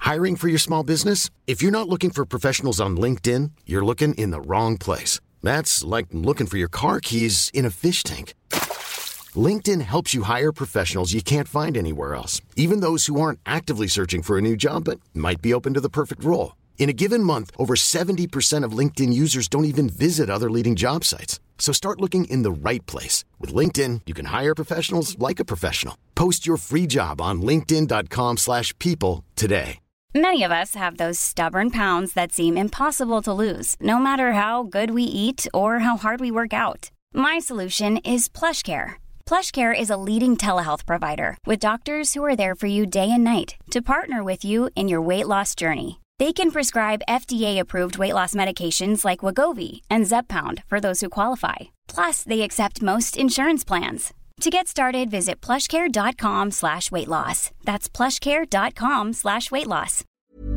Hiring for your small business? If you're not looking for professionals on LinkedIn, you're looking in the wrong place. That's like looking for your car keys in a fish tank. LinkedIn helps you hire professionals you can't find anywhere else, even those who aren't actively searching for a new job but might be open to the perfect role. In a given month, over 70% of LinkedIn users don't even visit other leading job sites. So start looking in the right place. With LinkedIn, you can hire professionals like a professional. Post your free job on linkedin.com/people today. Many of us have those stubborn pounds that seem impossible to lose, no matter how good we eat or how hard we work out. My solution is PlushCare. PlushCare is a leading telehealth provider with doctors who are there for you day and night to partner with you in your weight loss journey. They can prescribe FDA-approved weight loss medications like Wegovy and Zepbound for those who qualify. Plus, they accept most insurance plans. To get started, visit plushcare.com/weightloss. That's plushcare.com/weightloss.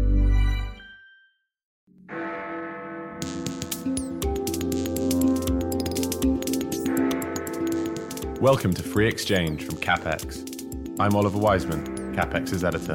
Welcome to Free Exchange from CapX. I'm Oliver Wiseman, CapX's editor.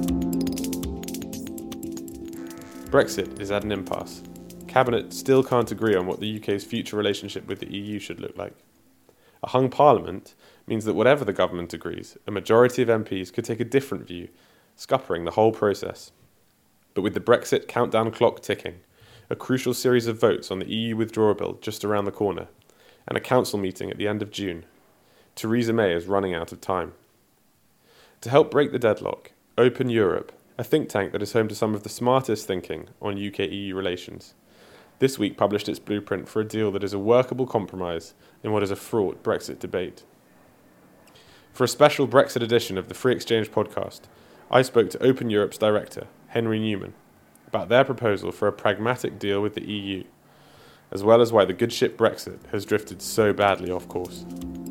Brexit is at an impasse. Cabinet still can't agree on what the UK's future relationship with the EU should look like. A hung parliament means that whatever the government agrees, a majority of MPs could take a different view, scuppering the whole process. But with the Brexit countdown clock ticking, a crucial series of votes on the EU withdrawal bill just around the corner, and a council meeting at the end of June, Theresa May is running out of time. To help break the deadlock, Open Europe, a think tank that is home to some of the smartest thinking on UK-EU relations, this week published its blueprint for a deal that is a workable compromise in what is a fraught Brexit debate. For a special Brexit edition of the Free Exchange podcast, I spoke to Open Europe's director, Henry Newman, about their proposal for a pragmatic deal with the EU, as well as why the good ship Brexit has drifted so badly off course.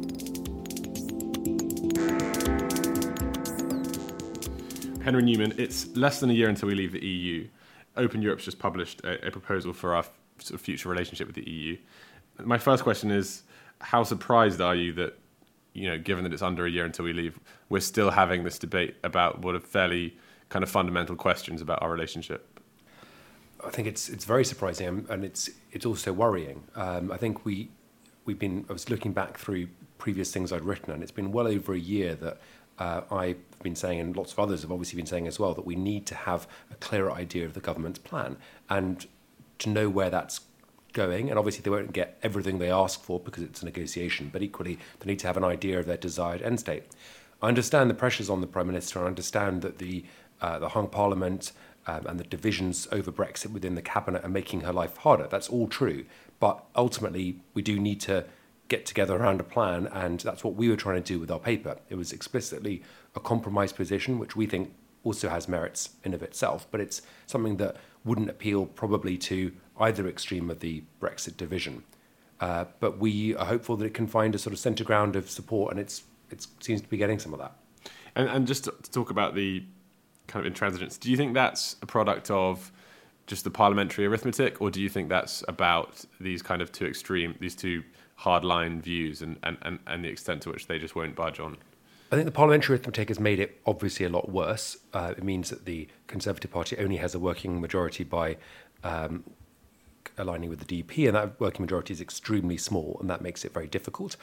Henry Newman, it's less than a year until we leave the EU. Open Europe's just published a proposal for our sort of future relationship with the EU. My first question is, how surprised are you that, given that it's under a year until we leave, we're still having this debate about what are fairly kind of fundamental questions about our relationship? I think it's very surprising, and it's also worrying. I think I was looking back through previous things I'd written, and it's been well over a year that I've been saying, and lots of others have obviously been saying as well, that we need to have a clearer idea of the government's plan and to know where that's going. And obviously they won't get everything they ask for because it's a negotiation, but equally they need to have an idea of their desired end state. I understand the pressures on the Prime Minister, and I understand that the hung Parliament and the divisions over Brexit within the Cabinet are making her life harder. That's all true. But ultimately, we do need to get together around a plan, and that's what we were trying to do with our paper. It was explicitly a compromise position, which we think also has merits in of itself, but it's something that wouldn't appeal probably to either extreme of the Brexit division. But we are hopeful that it can find a sort of centre ground of support, and it seems to be getting some of that. And just to talk about the kind of intransigence, do you think that's a product of just the parliamentary arithmetic, or do you think that's about these kind of these two hardline views and the extent to which they just won't budge on? I think the parliamentary arithmetic has made it obviously a lot worse. It means that the Conservative Party only has a working majority by aligning with the DP, and that working majority is extremely small, and that makes it very difficult.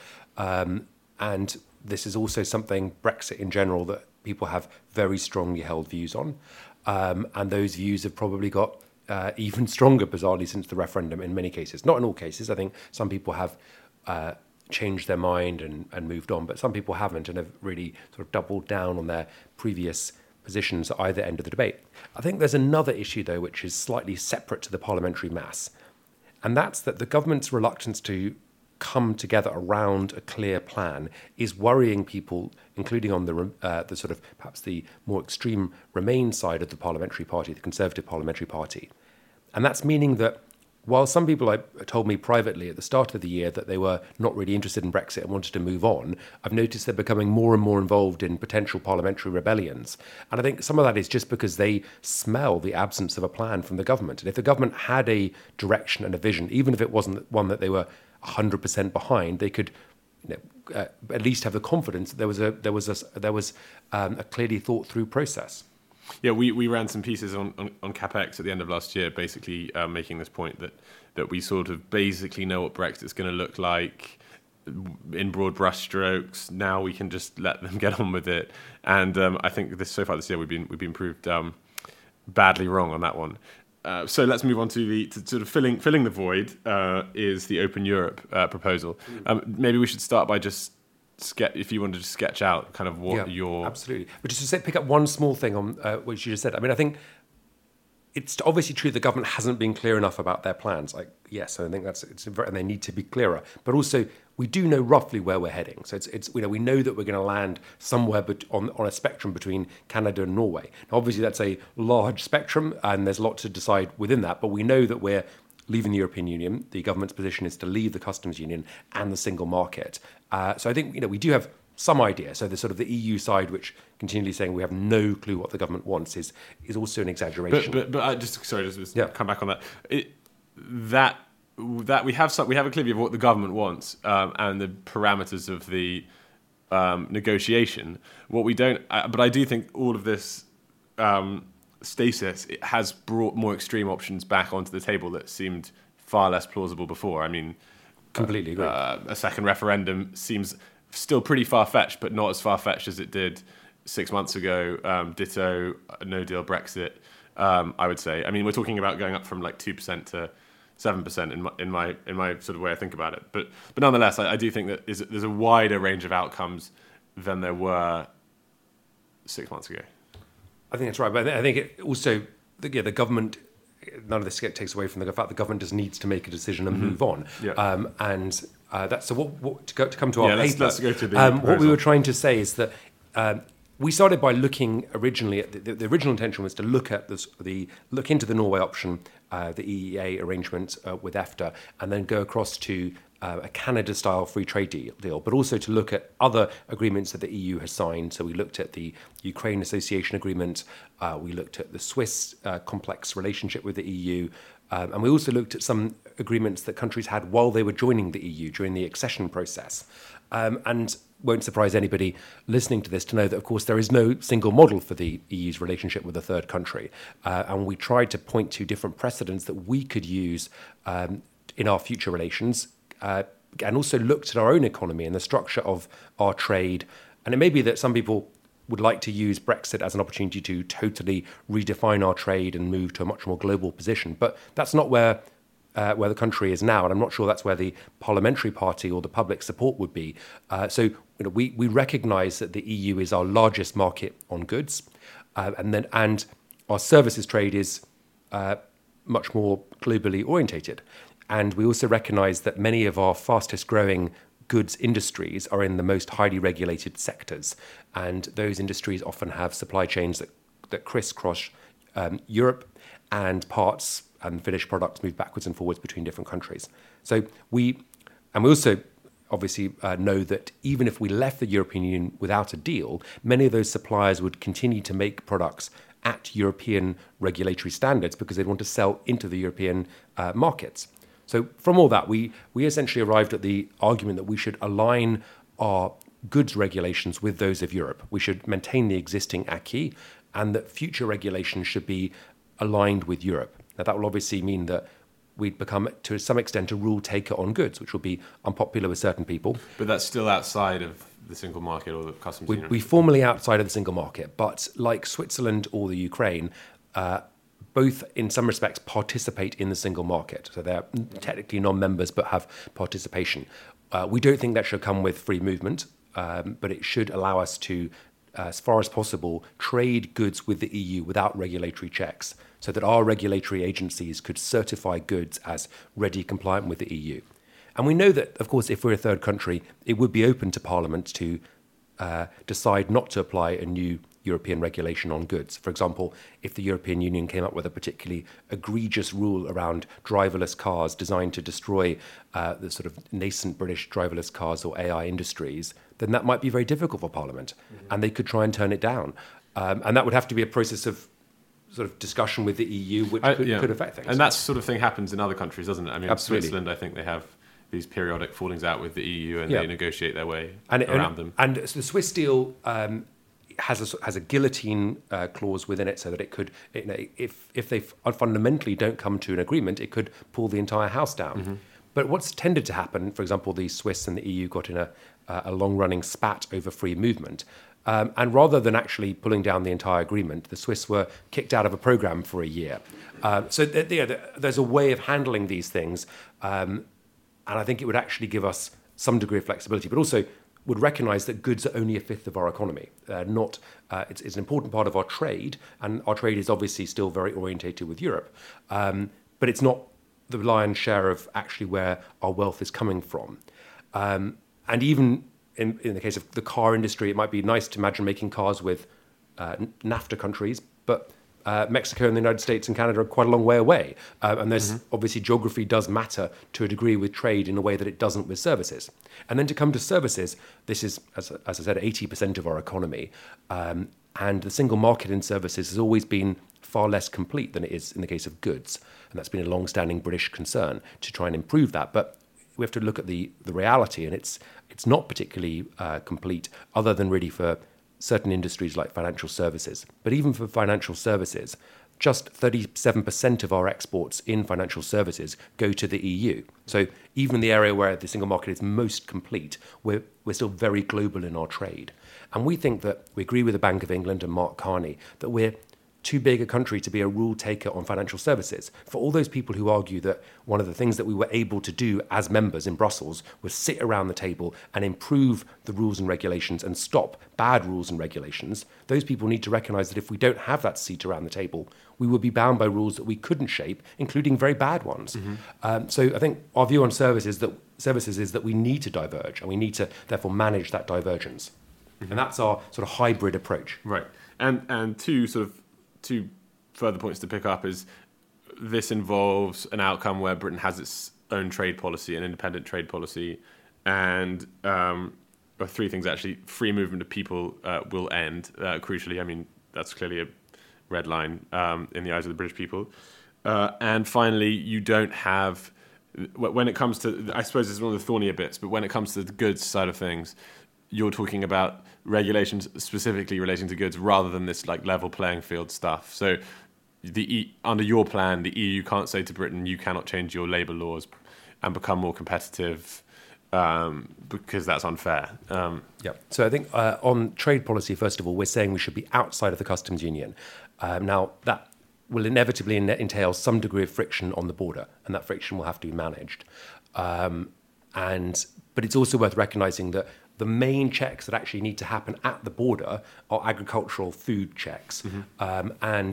And this is also something, Brexit in general, that people have very strongly held views on. And those views have probably got even stronger, bizarrely, since the referendum in many cases. Not in all cases. I think some people have changed their mind and moved on, but some people haven't and have really sort of doubled down on their previous positions at either end of the debate. I think there's another issue, though, which is slightly separate to the parliamentary mass, and that's that the government's reluctance to come together around a clear plan is worrying people, including on the sort of perhaps the more extreme Remain side of the parliamentary party, the Conservative parliamentary party. And that's meaning that while some people told me privately at the start of the year that they were not really interested in Brexit and wanted to move on, I've noticed they're becoming more and more involved in potential parliamentary rebellions. And I think some of that is just because they smell the absence of a plan from the government. And if the government had a direction and a vision, even if it wasn't one that they were 100% behind, they could at least have the confidence that there was a clearly thought through process. Yeah, we ran some pieces on CapX at the end of last year, basically making this point that we sort of basically know what Brexit's going to look like in broad brushstrokes. Now we can just let them get on with it, and I think so far this year we've been proved badly wrong on that one. So let's move on to sort of filling the void is the Open Europe proposal. Maybe we should start by just if you wanted to sketch out kind of what your... Absolutely. But just to pick up one small thing on what you just said. I mean, I think it's obviously true the government hasn't been clear enough about their plans. Yes, I think and they need to be clearer. But also, we do know roughly where we're heading. So we know that we're going to land somewhere on a spectrum between Canada and Norway. Now, obviously, that's a large spectrum, and there's a lot to decide within that. But we know that we're leaving the European Union. The government's position is to leave the customs union and the single market. So I think we do have some idea. So the sort of the EU side, which continually saying we have no clue what the government wants, is also an exaggeration. But I just come back on that. That we have a clear view of what the government wants and the parameters of the negotiation. What we don't, but I do think all of this stasis, it has brought more extreme options back onto the table that seemed far less plausible before. I mean, completely agree. A second referendum seems still pretty far-fetched, but not as far-fetched as it did 6 months ago. Ditto, no deal Brexit, I would say. I mean, we're talking about going up from like 2% to 7% in my sort of way I think about it. But nonetheless, I do think that there's a wider range of outcomes than there were 6 months ago. I think that's right, but I think it also, the government, none of this takes away from the fact the government just needs to make a decision and move on. Yeah. That's so. What to come to our paper? Let's go to the what we were trying to say is that we started by looking originally at the original intention was to look at look into the Norway option, the EEA arrangement with EFTA, and then go across to a Canada-style free trade deal, but also to look at other agreements that the EU has signed. So we looked at the Ukraine Association Agreement, we looked at the Swiss complex relationship with the EU, and we also looked at some agreements that countries had while they were joining the EU during the accession process. And won't surprise anybody listening to this to know that, of course, there is no single model for the EU's relationship with a third country. And we tried to point to different precedents that we could use in our future relations, and also looked at our own economy and the structure of our trade. And it may be that some people would like to use Brexit as an opportunity to totally redefine our trade and move to a much more global position. But that's not where the country is now, and I'm not sure that's where the parliamentary party or the public support would be. So we recognise that the EU is our largest market on goods, and our services trade is much more globally orientated. And we also recognise that many of our fastest growing goods industries are in the most highly regulated sectors. And those industries often have supply chains that crisscross Europe, and parts and finished products move backwards and forwards between different countries. So we also obviously know that even if we left the European Union without a deal, many of those suppliers would continue to make products at European regulatory standards because they'd want to sell into the European markets. So from all that, we essentially arrived at the argument that we should align our goods regulations with those of Europe. We should maintain the existing acquis, and that future regulations should be aligned with Europe. Now, that will obviously mean that we'd become, to some extent, a rule taker on goods, which will be unpopular with certain people. But that's still outside of the single market or the customs union? We're formally outside of the single market, but like Switzerland or the Ukraine, both in some respects participate in the single market. So they're technically non-members but have participation. We don't think that should come with free movement, but it should allow us to, as far as possible, trade goods with the EU without regulatory checks, so that our regulatory agencies could certify goods as ready compliant with the EU. And we know that, of course, if we're a third country, it would be open to Parliament to decide not to apply a new European regulation on goods. For example, if the European Union came up with a particularly egregious rule around driverless cars designed to destroy the sort of nascent British driverless cars or AI industries, then that might be very difficult for Parliament, and they could try and turn it down. And that would have to be a process of sort of discussion with the EU, which could affect things. And that sort of thing happens in other countries, doesn't it? I mean, Absolutely. Switzerland, I think they have these periodic fallings out with the EU, and they negotiate their way around them. And the Swiss deal has a guillotine clause within it, so that it could, if they fundamentally don't come to an agreement, it could pull the entire house down. But what's tended to happen, for example, the Swiss and the EU got in a long-running spat over free movement. And rather than actually pulling down the entire agreement, the Swiss were kicked out of a program for a year. So there's a way of handling these things. And I think it would actually give us some degree of flexibility, but also would recognise that goods are only a fifth of our economy. It's an important part of our trade, and our trade is obviously still very orientated with Europe. But it's not the lion's share of actually where our wealth is coming from. And even in the case of the car industry, it might be nice to imagine making cars with NAFTA countries, but Mexico and the United States and Canada are quite a long way away. And there's obviously geography does matter to a degree with trade in a way that it doesn't with services. And then to come to services, this is, as I said, 80% of our economy. And the single market in services has always been far less complete than it is in the case of goods. And that's been a long-standing British concern to try and improve that. But we have to look at the reality, and it's not particularly complete, other than really for certain industries like financial services. But even for financial services, just 37% of our exports in financial services go to the EU. So even in the area where the single market is most complete, we're still very global in our trade. And we think that, we agree with the Bank of England and Mark Carney, that we're too big a country to be a rule taker on financial services. For all those people who argue that one of the things that we were able to do as members in Brussels was sit around the table and improve the rules and regulations and stop bad rules and regulations, those people need to recognise that if we don't have that seat around the table, we would be bound by rules that we couldn't shape, including very bad ones. So I think our view on services is that we need to diverge, and we need to therefore manage that divergence. And that's our sort of hybrid approach. Right. And two further points to pick up is this involves an outcome where Britain has its own trade policy, an independent trade policy, and or three things actually. Free movement of people will end, crucially. I mean, that's clearly a red line in the eyes of the British people. And finally, you don't have, when it comes to, I suppose this is one of the thornier bits, but when it comes to the goods side of things, you're talking about regulations specifically relating to goods rather than this like level playing field stuff. So under your plan, the EU can't say to Britain, you cannot change your labour laws and become more competitive because that's unfair. Yeah. So I think on trade policy, first of all, we're saying we should be outside of the customs union. Now, that will inevitably entail some degree of friction on the border, and that friction will have to be managed. But it's also worth recognising that the main checks that actually need to happen at the border are agricultural food checks. And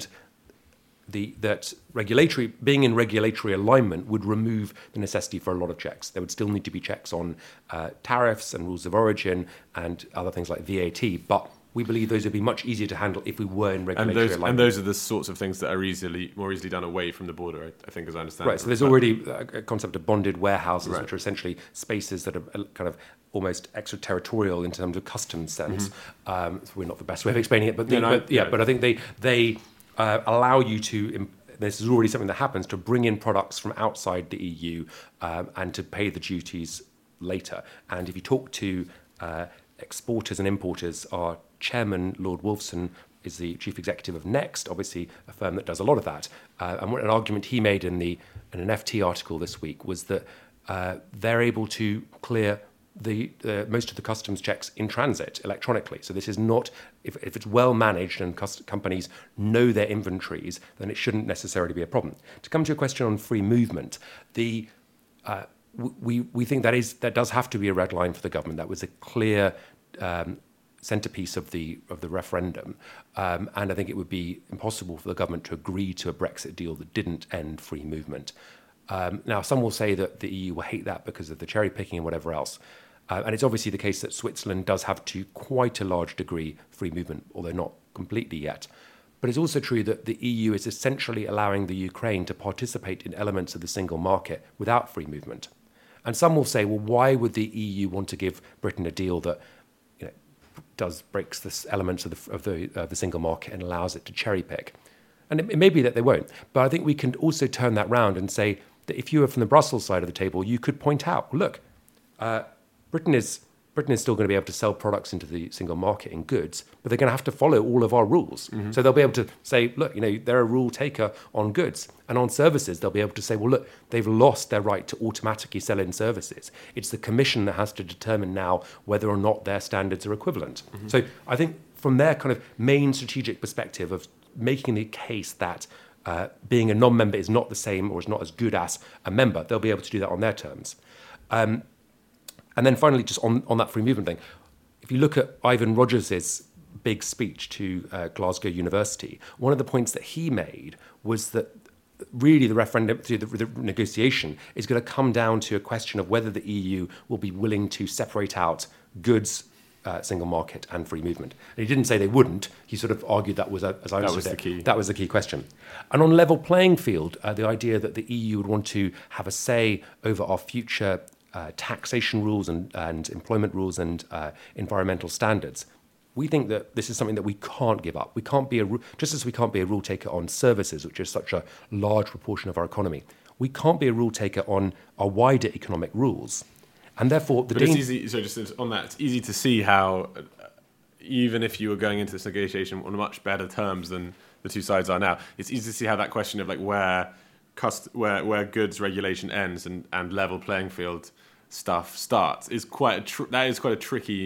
that being in regulatory alignment would remove the necessity for a lot of checks. There would still need to be checks on tariffs and rules of origin and other things like VAT, but we believe those would be much easier to handle if we were in regulatory alignment. And those are the sorts of things that are more easily done away from the border, I think, as I understand. Right, so there's already a concept of bonded warehouses, which are essentially spaces that are kind of almost extraterritorial in terms of customs sense. We're not the best way of explaining it, but I think they allow you to, this is already something that happens, to bring in products from outside the EU and to pay the duties later. And if you talk to exporters and importers, our chairman, Lord Wolfson, is the chief executive of Next, obviously a firm that does a lot of that. And an argument he made in an FT article this week was that they're able to clear most of the customs checks in transit electronically. So this is not, if it's well managed and companies know their inventories, then it shouldn't necessarily be a problem. To come to your question on free movement, we think that does have to be a red line for the government. That was a clear centrepiece of the referendum, and I think it would be impossible for the government to agree to a Brexit deal that didn't end free movement. Now, some will say that the EU will hate that because of the cherry picking and whatever else. And it's obviously the case that Switzerland does have to quite a large degree free movement, although not completely yet. But it's also true that the EU is essentially allowing the Ukraine to participate in elements of the single market without free movement. And some will say, well, why would the EU want to give Britain a deal that breaks the elements of the single market and allows it to cherry pick? And it may be that they won't, but I think we can also turn that round and say that if you were from the Brussels side of the table, you could point out, look, Britain is Britain is still going to be able to sell products into the single market in goods, but they're going to have to follow all of our rules. So they'll be able to say, look, they're a rule taker on goods. And on services, they'll be able to say, well, look, they've lost their right to automatically sell in services. It's the Commission that has to determine now whether or not their standards are equivalent. So I think from their kind of main strategic perspective of making the case that being a non-member is not the same or is not as good as a member, they'll be able to do that on their terms. And then finally, just on that free movement thing, if you look at Ivan Rogers' big speech to Glasgow University, one of the points that he made was that really the referendum, the negotiation, is going to come down to a question of whether the EU will be willing to separate out goods, single market and free movement. And he didn't say they wouldn't. He sort of argued that was, as I understood it, that was the key question. And on level playing field, the idea that the EU would want to have a say over our future taxation rules and employment rules and environmental standards. We think that this is something that we can't give up. We can't be just as we can't be a rule taker on services, which is such a large proportion of our economy. We can't be a rule taker on our wider economic rules, and therefore it's easy. So just on that, it's easy to see how even if you were going into this negotiation on much better terms than the two sides are now, it's easy to see how that question of like where goods regulation ends and level playing field stuff starts is quite a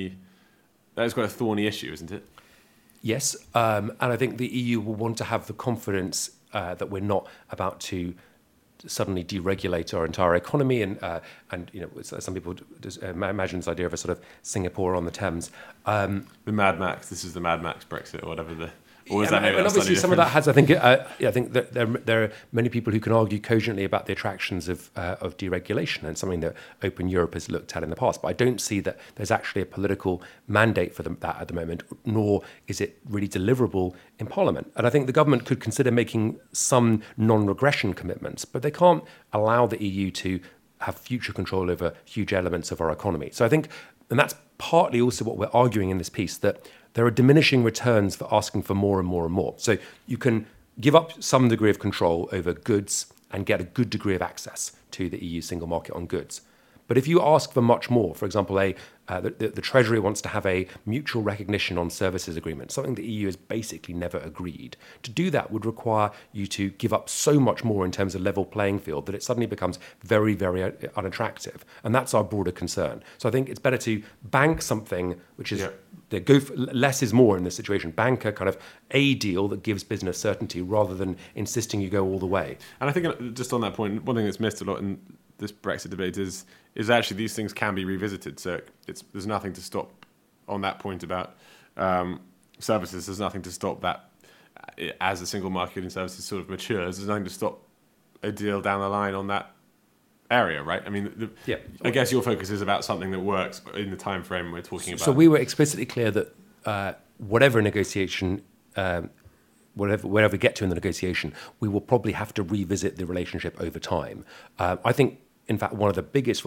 thorny issue, isn't it? Yes, and I think the EU will want to have the confidence that we're not about to suddenly deregulate our entire economy, and some people imagine this idea of a sort of Singapore on the Thames. The Mad Max. This is the Mad Max Brexit or whatever the. Or and obviously, some of that has. I think that there are many people who can argue cogently about the attractions of deregulation, and something that Open Europe has looked at in the past. But I don't see that there's actually a political mandate for that at the moment, nor is it really deliverable in Parliament. And I think the government could consider making some non-regression commitments, but they can't allow the EU to have future control over huge elements of our economy. So I think, and that's partly also what we're arguing in this piece, that there are diminishing returns for asking for more and more and more. So you can give up some degree of control over goods and get a good degree of access to the EU single market on goods. But if you ask for much more, for example, the Treasury wants to have a mutual recognition on services agreement, something the EU has basically never agreed. To do that would require you to give up so much more in terms of level playing field that it suddenly becomes very, very unattractive. And that's our broader concern. So I think it's better to bank something which is less is more in this situation. Bank a kind of a deal that gives business certainty rather than insisting you go all the way. And I think just on that point, one thing that's missed a lot in this Brexit debate is actually these things can be revisited. So there's nothing to stop on that point about services. There's nothing to stop that as the single market in services sort of matures. There's nothing to stop a deal down the line on that area, right? I mean, I guess your focus is about something that works in the time frame we're talking about. So we were explicitly clear that whatever negotiation, whatever we get to in the negotiation, we will probably have to revisit the relationship over time. I think, in fact, one of the biggest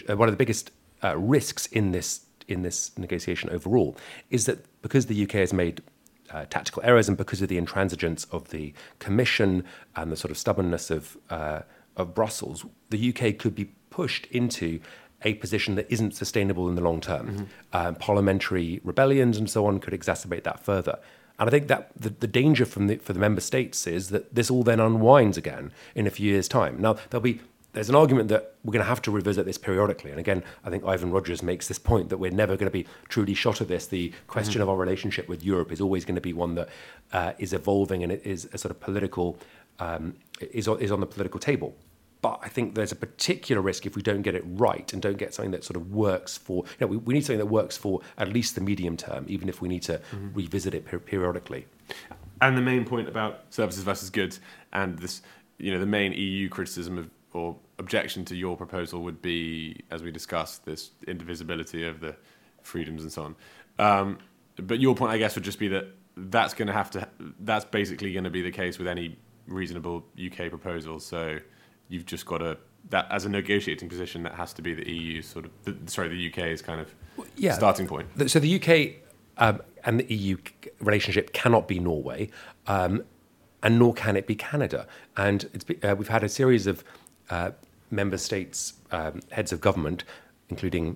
risks in this negotiation overall is that because the UK has made tactical errors and because of the intransigence of the Commission and the sort of stubbornness of Brussels, the UK could be pushed into a position that isn't sustainable in the long term. Parliamentary rebellions and so on could exacerbate that further. And I think that the danger for the member states is that this all then unwinds again in a few years' time. Now, there's an argument that we're going to have to revisit this periodically. And again, I think Ivan Rogers makes this point that we're never going to be truly shot of this. The question of our relationship with Europe is always going to be one that is evolving, and it is a sort of political, is on the political table. But I think there's a particular risk if we don't get it right and don't get something that sort of works for, we need something that works for at least the medium term, even if we need to revisit it periodically. And the main point about services versus goods and this, the main EU criticism or objection to your proposal would be, as we discussed, this indivisibility of the freedoms and so on. But your point, I guess, would just be that that's that's basically going to be the case with any reasonable UK proposal. So you've just got that as a negotiating position, that has to be the EU the UK's kind of starting point. So the UK and the EU relationship cannot be Norway, and nor can it be Canada. And we've had a series of member states, heads of government, including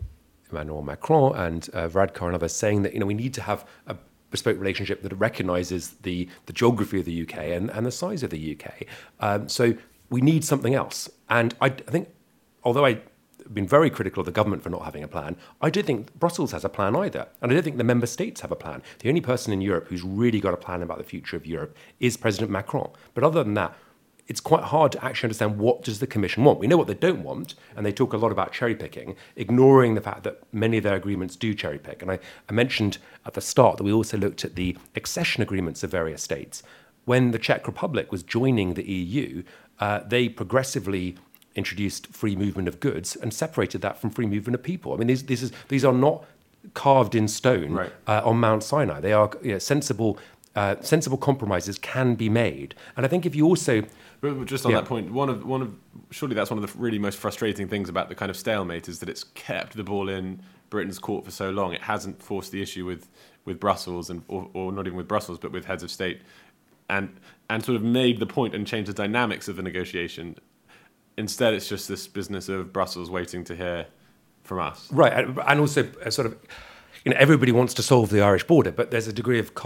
Emmanuel Macron and Varadkar and others saying that we need to have a bespoke relationship that recognises the geography of the UK and the size of the UK. So we need something else. And I think, although I've been very critical of the government for not having a plan, I don't think Brussels has a plan either. And I don't think the member states have a plan. The only person in Europe who's really got a plan about the future of Europe is President Macron. But other than that, it's quite hard to actually understand what does the Commission want. We know what they don't want, and they talk a lot about cherry-picking, ignoring the fact that many of their agreements do cherry-pick. And I mentioned at the start that we also looked at the accession agreements of various states. When the Czech Republic was joining the EU, they progressively introduced free movement of goods and separated that from free movement of people. I mean, these are not carved in stone on Mount Sinai. They are sensible compromises can be made. And I think if you also... But just on that point, one of surely that's one of the really most frustrating things about the kind of stalemate is that it's kept the ball in Britain's court for so long. It hasn't forced the issue with Brussels or not even with Brussels, but with heads of state, and sort of made the point and changed the dynamics of the negotiation. Instead, it's just this business of Brussels waiting to hear from us. Right, and also sort of, everybody wants to solve the Irish border, but there's a degree of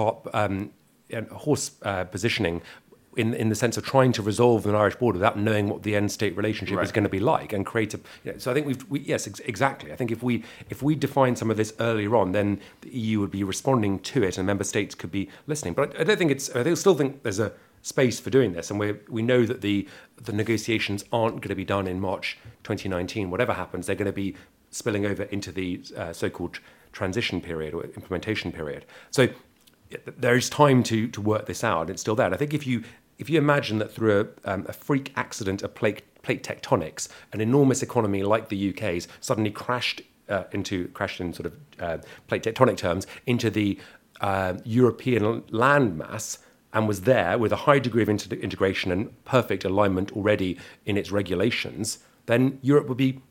horse positioning in the sense of trying to resolve an Irish border without knowing what the end state relationship is going to be like and create a... So I think yes, exactly. I think if we define some of this earlier on, then the EU would be responding to it and member states could be listening. But I don't think I still think there's a space for doing this, and we know that the negotiations aren't going to be done in March 2019. Whatever happens, they're going to be spilling over into the so-called transition period or implementation period. So there is time to work this out. It's still there. And I think if you imagine that through a freak accident of plate tectonics, an enormous economy like the UK's suddenly crashed in sort of plate tectonic terms into the European landmass and was there with a high degree of integration and perfect alignment already in its regulations, then Europe would be,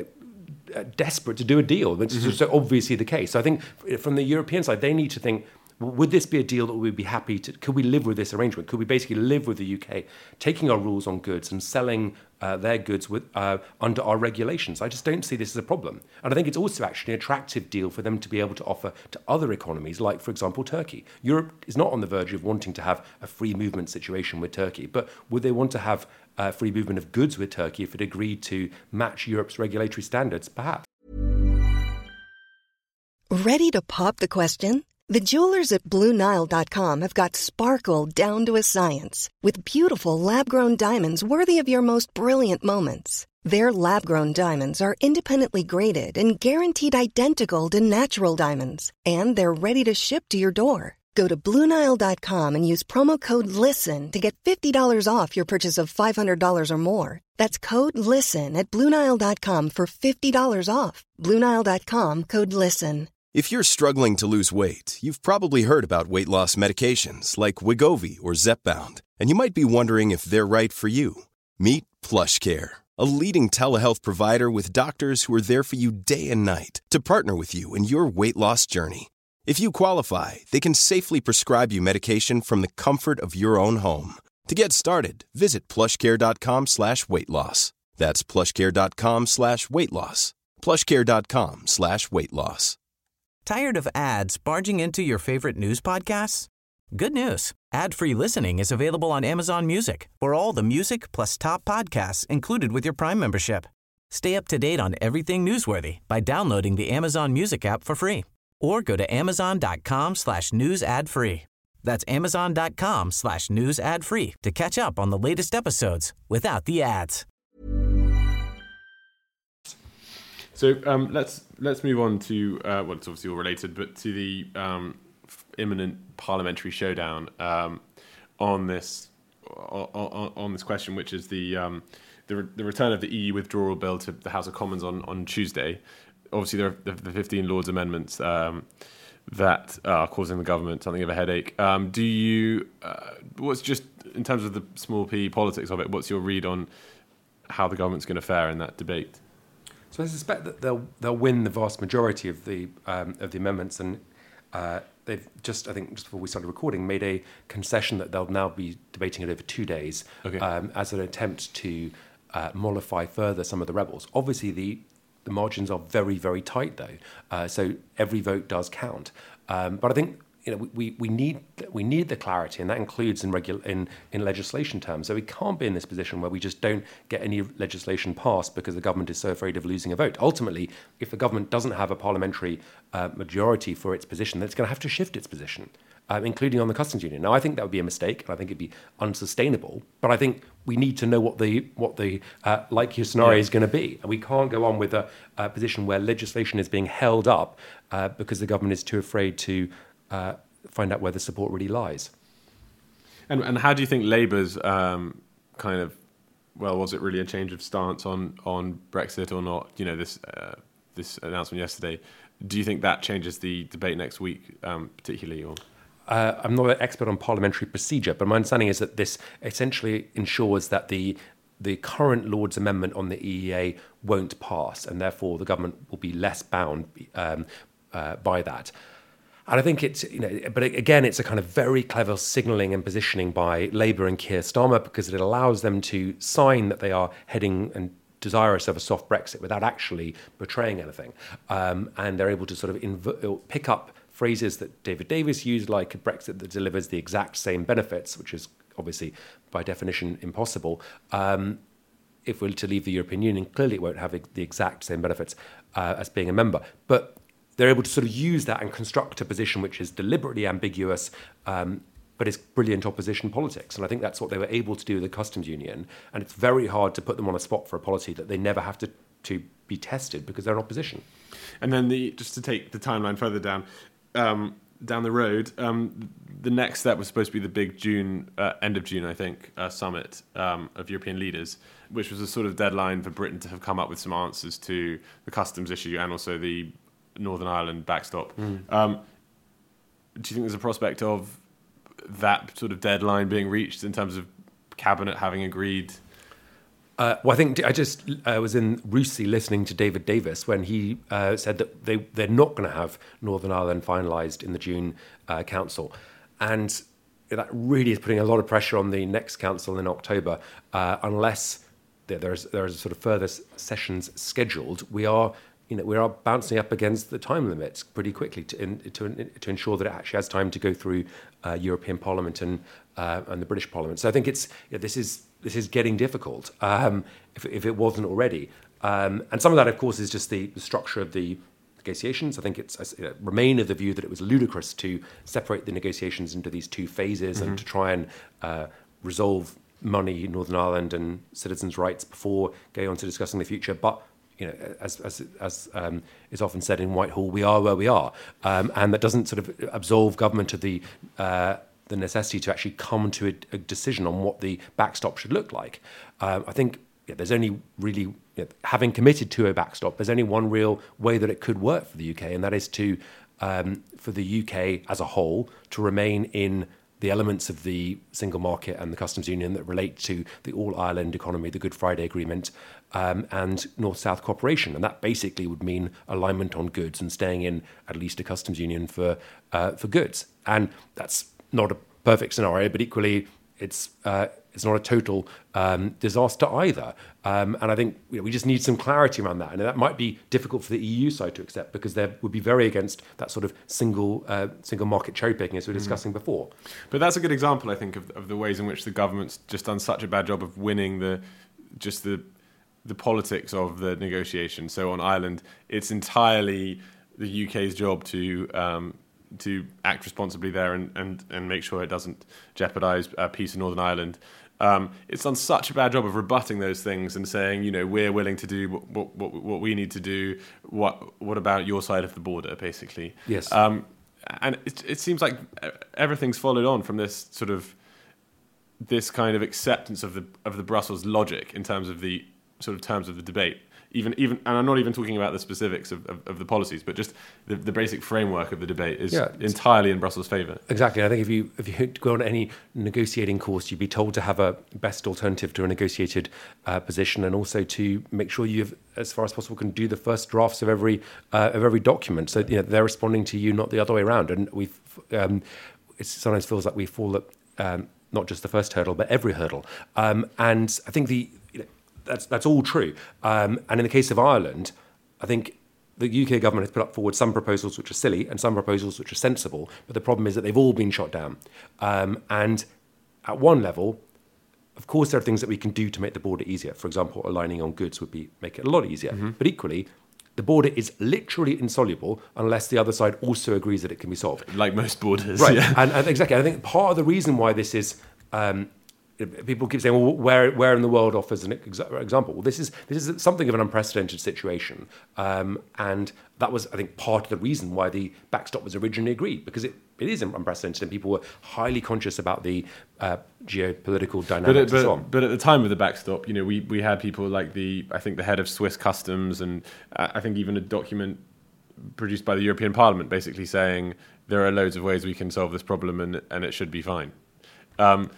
desperate to do a deal, which is so obviously the case. So I think from the European side, they need to think, would this be a deal that we'd be happy to... Could we live with this arrangement? Could we basically live with the UK taking our rules on goods and selling their goods under our regulations? I just don't see this as a problem. And I think it's also actually an attractive deal for them to be able to offer to other economies, like, for example, Turkey. Europe is not on the verge of wanting to have a free movement situation with Turkey, but would they want to have free movement of goods with Turkey if it agreed to match Europe's regulatory standards? Perhaps. Ready to pop the question? The jewelers at BlueNile.com have got sparkle down to a science with beautiful lab-grown diamonds worthy of your most brilliant moments. Their lab-grown diamonds are independently graded and guaranteed identical to natural diamonds, and they're ready to ship to your door. Go to BlueNile.com and use promo code LISTEN to get $50 off your purchase of $500 or more. That's code LISTEN at BlueNile.com for $50 off. BlueNile.com, code LISTEN. If you're struggling to lose weight, you've probably heard about weight loss medications like Wegovy or Zepbound, and you might be wondering if they're right for you. Meet PlushCare, a leading telehealth provider with doctors who are there for you day and night to partner with you in your weight loss journey. If you qualify, they can safely prescribe you medication from the comfort of your own home. To get started, visit plushcare.com/weightloss. That's plushcare.com/weightloss. plushcare.com/weightloss. Tired of ads barging into your favorite news podcasts? Good news. Ad-free listening is available on Amazon Music for all the music plus top podcasts included with your Prime membership. Stay up to date on everything newsworthy by downloading the Amazon Music app for free or go to amazon.com/news ad free. That's amazon.com/news ad free to catch up on the latest episodes without the ads. So let's move on to it's obviously all related, but to the imminent parliamentary showdown on this question, which is the return of the EU withdrawal bill to the House of Commons on Tuesday. Obviously, there are the 15 Lords amendments that are causing the government something of a headache. What's just in terms of the small p politics of it? What's your read on how the government's going to fare in that debate? So I suspect that they'll win the vast majority of the amendments, and they've just before we started recording, made a concession that they'll now be debating it over 2 days as an attempt to mollify further some of the rebels. Obviously, the the margins are very, very tight, though. So every vote does count. But I think we need the clarity, and that includes in legislation terms. So we can't be in this position where we just don't get any legislation passed because the government is so afraid of losing a vote. Ultimately, if the government doesn't have a parliamentary majority for its position, then it's going to have to shift its position, including on the customs union. Now, I think that would be a mistake, and I think it'd be unsustainable. But I think we need to know what the likely scenario is going to be. And we can't go on with a position where legislation is being held up because the government is too afraid to find out where the support really lies. And how do you think Labour's was it really a change of stance on Brexit or not? This announcement yesterday. Do you think that changes the debate next week, particularly? Or I'm not an expert on parliamentary procedure, but my understanding is that this essentially ensures that the current Lord's amendment on the EEA won't pass, and therefore the government will be less bound by that. And I think it's, but again, it's a kind of very clever signalling and positioning by Labour and Keir Starmer, because it allows them to sign that they are heading and desirous of a soft Brexit without actually betraying anything. And they're able to sort of pick up phrases that David Davis used, like a Brexit that delivers the exact same benefits, which is obviously by definition impossible. If we're to leave the European Union, clearly it won't have the exact same benefits as being a member. But they're able to sort of use that and construct a position which is deliberately ambiguous, but it's brilliant opposition politics. And I think that's what they were able to do with the customs union. And it's very hard to put them on a spot for a policy that they never have to be tested because they're in opposition. And then just to take the timeline further down the road, the next step was supposed to be the big end of June, I think, summit of European leaders, which was a sort of deadline for Britain to have come up with some answers to the customs issue and also the Northern Ireland backstop. Do you think there's a prospect of that sort of deadline being reached in terms of Cabinet having agreed? Well, I think I just was in Russie listening to David Davis when he said that they're not going to have Northern Ireland finalised in the June Council. And that really is putting a lot of pressure on the next Council in October. Unless there's sort of further sessions scheduled, we are bouncing up against the time limits pretty quickly to ensure that it actually has time to go through European Parliament and the British Parliament. So I think this is getting difficult if it wasn't already. And some of that, of course, is just the structure of the negotiations. I think remain of the view that it was ludicrous to separate the negotiations into these two phases and to try and resolve money, Northern Ireland and citizens' rights before going on to discussing the future. But as is often said in Whitehall, we are where we are, and that doesn't sort of absolve government of the necessity to actually come to a decision on what the backstop should look like. I think there's only really, having committed to a backstop, there's only one real way that it could work for the UK, and that is for the UK as a whole to remain in the elements of the single market and the customs union that relate to the All-Ireland economy, the Good Friday Agreement, and North-South cooperation. And that basically would mean alignment on goods and staying in at least a customs union for goods. And that's not a perfect scenario, but equally it's not a total disaster either. And I think we just need some clarity around that. And that might be difficult for the EU side to accept because they would be very against that sort of single market cherry picking as we were discussing before. But that's a good example, I think, of the ways in which the government's just done such a bad job of winning the politics of the negotiation. So on Ireland, it's entirely the UK's job to act responsibly there and make sure it doesn't jeopardise peace in Northern Ireland. It's done such a bad job of rebutting those things and saying, we're willing to do what we need to do. What about your side of the border, basically? Yes. And it seems like everything's followed on from this kind of acceptance of the Brussels logic in terms of the sort of terms of the debate. Even, and I'm not even talking about the specifics of the policies, but just the basic framework of the debate is entirely in Brussels' favour. Exactly. I think if you go on any negotiating course, you'd be told to have a best alternative to a negotiated position, and also to make sure you, as far as possible, can do the first drafts of every document. So they're responding to you, not the other way around. And it sometimes feels like we fall at not just the first hurdle, but every hurdle. And I think that's all true. And in the case of Ireland, I think the UK government has put forward some proposals which are silly and some proposals which are sensible, but the problem is that they've all been shot down. And at one level, of course, there are things that we can do to make the border easier. For example, aligning on goods would make it a lot easier. But equally, the border is literally insoluble unless the other side also agrees that it can be solved. Like most borders. Right, Yeah. and exactly. I think part of the reason why this is... people keep saying, well, where in the world offers an example? Well, this is something of an unprecedented situation. And that was, I think, part of the reason why the backstop was originally agreed, because it is unprecedented and people were highly conscious about the geopolitical dynamics and so on. But at the time of the backstop, we had people like I think the head of Swiss Customs, and I think even a document produced by the European Parliament basically saying there are loads of ways we can solve this problem and it should be fine. And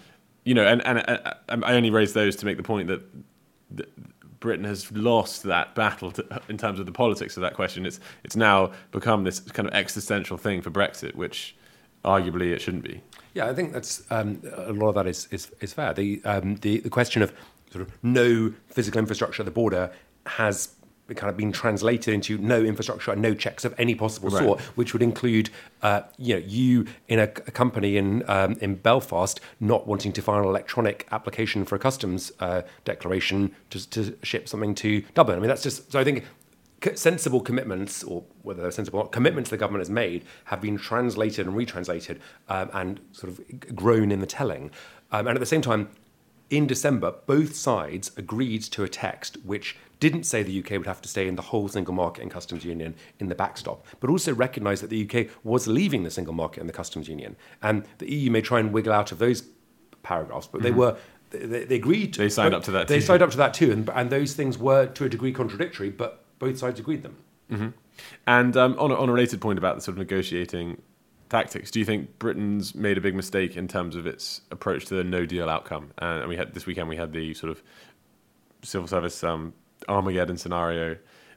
I only raise those to make the point that Britain has lost that battle in terms of the politics of that question. It's now become this kind of existential thing for Brexit, which arguably it shouldn't be. Yeah, I think that's a lot of that is fair. The question of sort of no physical infrastructure at the border has kind of been translated into no infrastructure and no checks of any possible sort, which would include, you in a company in Belfast not wanting to file an electronic application for a customs declaration to ship something to Dublin. I mean, that's just... So I think sensible commitments, or whether they're sensible or not, commitments the government has made have been translated and retranslated and sort of grown in the telling. And at the same time, in December, both sides agreed to a text which didn't say the UK would have to stay in the whole single market and customs union in the backstop, but also recognised that the UK was leaving the single market and the customs union. And the EU may try and wiggle out of those paragraphs, but they agreed. They signed up to that too. They signed up to that too, and those things were to a degree contradictory, but both sides agreed them. Mm-hmm. And on a related point about the sort of negotiating tactics, do you think Britain's made a big mistake in terms of its approach to the no deal outcome? And this weekend we had the sort of civil service Armageddon scenario.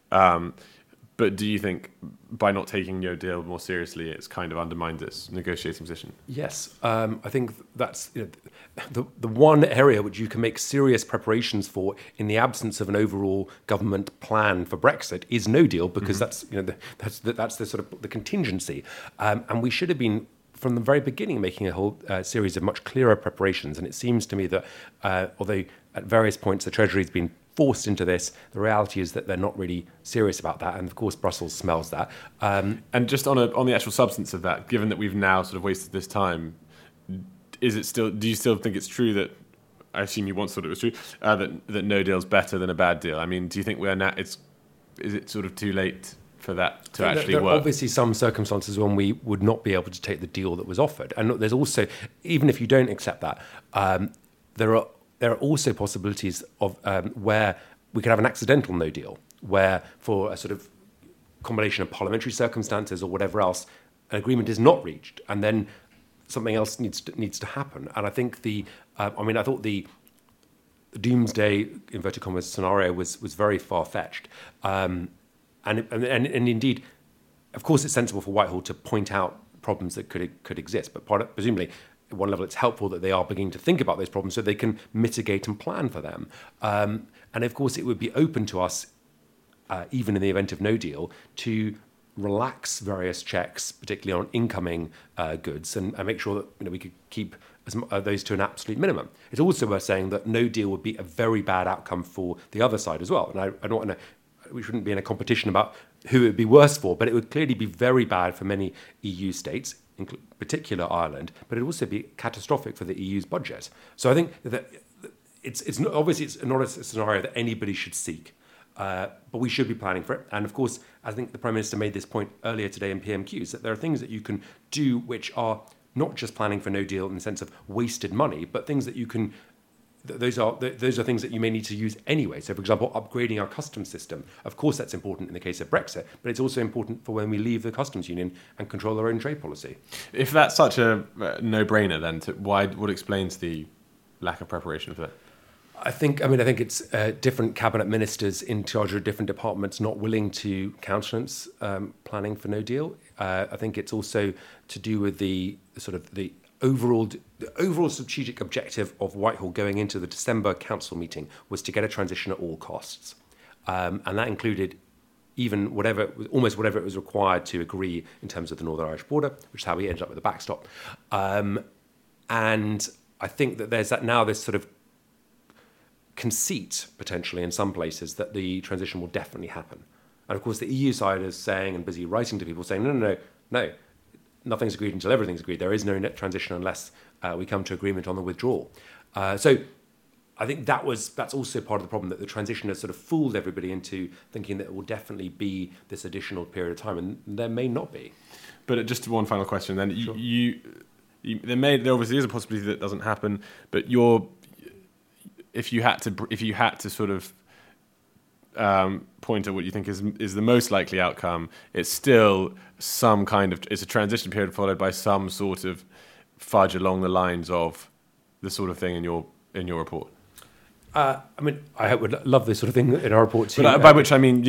But do you think by not taking no deal more seriously, it's kind of undermined its negotiating position? Yes, I think that's the one area which you can make serious preparations for in the absence of an overall government plan for Brexit is no deal, because that's the sort of the contingency, and we should have been from the very beginning making a whole series of much clearer preparations. And it seems to me that although at various points the Treasury's been forced into this, the reality is that they're not really serious about that, and of course Brussels smells that. And just on the actual substance of that, given that we've now sort of wasted this time, do you still think it's true that, I assume you once thought it was true, that no deal's better than a bad deal? I mean, do you think is it sort of too late for that to actually work? There are obviously some circumstances when we would not be able to take the deal that was offered, and there's also, even if you don't accept that, there are also possibilities of where we could have an accidental no deal, where for a sort of combination of parliamentary circumstances or whatever else, an agreement is not reached, and then something else needs to happen. And I think I thought the doomsday inverted commas scenario was very far fetched, and indeed, of course, it's sensible for Whitehall to point out problems that could exist, but presumably, at one level, it's helpful that they are beginning to think about those problems so they can mitigate and plan for them. And of course, it would be open to us, even in the event of no deal, to relax various checks, particularly on incoming goods, and make sure that we could keep those to an absolute minimum. It's also worth saying that no deal would be a very bad outcome for the other side as well. And I don't want to. We shouldn't be in a competition about who it would be worse for, but it would clearly be very bad for many EU states, in particular Ireland, but it would also be catastrophic for the EU's budget. So I think that it's not a scenario that anybody should seek, but we should be planning for it. And of course, I think the Prime Minister made this point earlier today in PMQs, that there are things that you can do which are not just planning for no deal in the sense of wasted money, but things that you can... Those are things that you may need to use anyway. So, for example, upgrading our customs system. Of course, that's important in the case of Brexit, but it's also important for when we leave the customs union and control our own trade policy. If that's such a no-brainer, then what explains the lack of preparation for that? I think it's different cabinet ministers in charge of different departments not willing to countenance planning for no deal. I think it's also to do with the overall strategic objective of Whitehall going into the December council meeting was to get a transition at all costs. And that included even almost whatever it was required to agree in terms of the Northern Irish border, which is how we ended up with the backstop. And I think that there's this sort of conceit, potentially in some places, that the transition will definitely happen. And of course, the EU side is saying and busy writing to people saying, no, nothing's agreed until everything's agreed. There is no net transition unless we come to agreement on the withdrawal. So I think that's also part of the problem, that the transition has sort of fooled everybody into thinking that it will definitely be this additional period of time, and there may not be. But just one final question then. Sure. There obviously is a possibility that doesn't happen, but if you had to sort of point at what you think is the most likely outcome, it's still it's a transition period followed by some sort of fudge along the lines of the sort of thing in your report. I would love this sort of thing in our report too. But by which I mean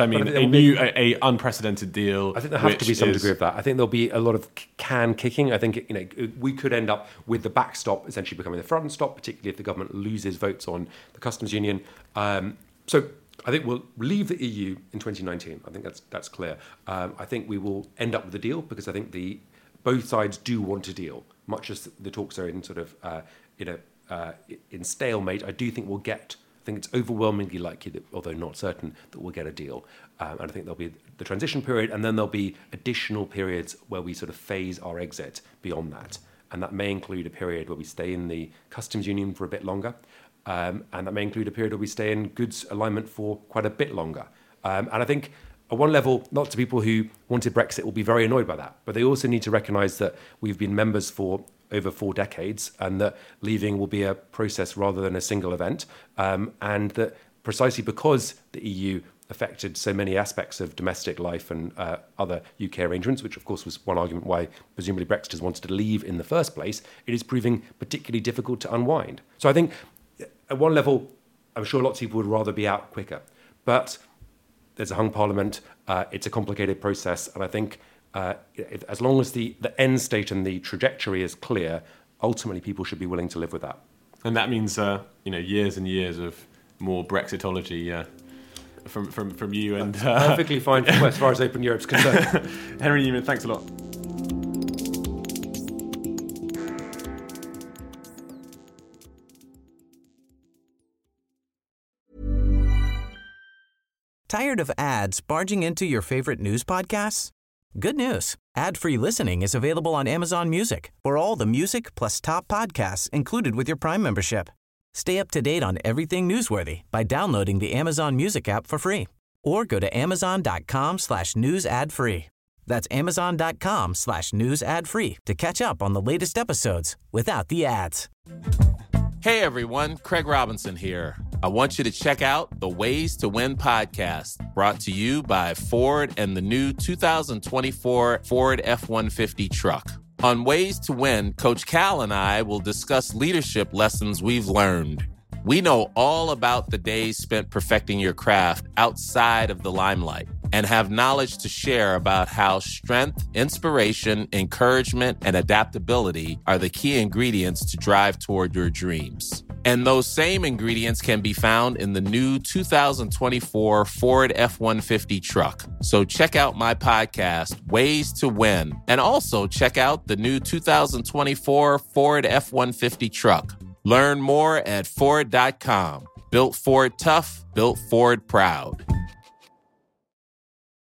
a unprecedented deal. I think there have to be some degree of that. I think there'll be a lot of can kicking. I think we could end up with the backstop essentially becoming the front stop, particularly if the government loses votes on the customs union. So I think we'll leave the EU in 2019. I think that's clear. I think we will end up with a deal because I think both sides do want a deal, much as the talks are in sort of in stalemate. I do think I think it's overwhelmingly likely that, although not certain, that we'll get a deal. And I think there'll be the transition period, and then there'll be additional periods where we sort of phase our exit beyond that. And that may include a period where we stay in the customs union for a bit longer. And that may include a period where we stay in goods alignment for quite a bit longer. And I think at one level, lots of people who wanted Brexit will be very annoyed by that. But they also need to recognise that we've been members for over 4 decades, and that leaving will be a process rather than a single event. And that precisely because the EU affected so many aspects of domestic life and other UK arrangements, which of course was one argument why presumably Brexiters wanted to leave in the first place, it is proving particularly difficult to unwind. So I think at one level, I'm sure lots of people would rather be out quicker. But there's a hung parliament, it's a complicated process, and I think as long as the end state and the trajectory is clear, ultimately people should be willing to live with that. And that means years and years of more Brexitology from you and perfectly fine from as far as Open Europe's concerned. Henry Newman, thanks a lot. Tired of ads barging into your favorite news podcasts? Good news. Ad-free listening is available on Amazon Music for all the music plus top podcasts included with your Prime membership. Stay up to date on everything newsworthy by downloading the Amazon Music app for free or go to amazon.com/news ad free. That's amazon.com/news ad free to catch up on the latest episodes without the ads. Hey everyone, Craig Robinson here. I want you to check out the Ways to Win podcast, brought to you by Ford and the new 2024 Ford F-150 truck. On Ways to Win, Coach Cal and I will discuss leadership lessons we've learned. We know all about the days spent perfecting your craft outside of the limelight and have knowledge to share about how strength, inspiration, encouragement, and adaptability are the key ingredients to drive toward your dreams. And those same ingredients can be found in the new 2024 Ford F-150 truck. So check out my podcast, Ways to Win, and also check out the new 2024 Ford F-150 truck. Learn more at Ford.com. Built Ford tough, built Ford proud.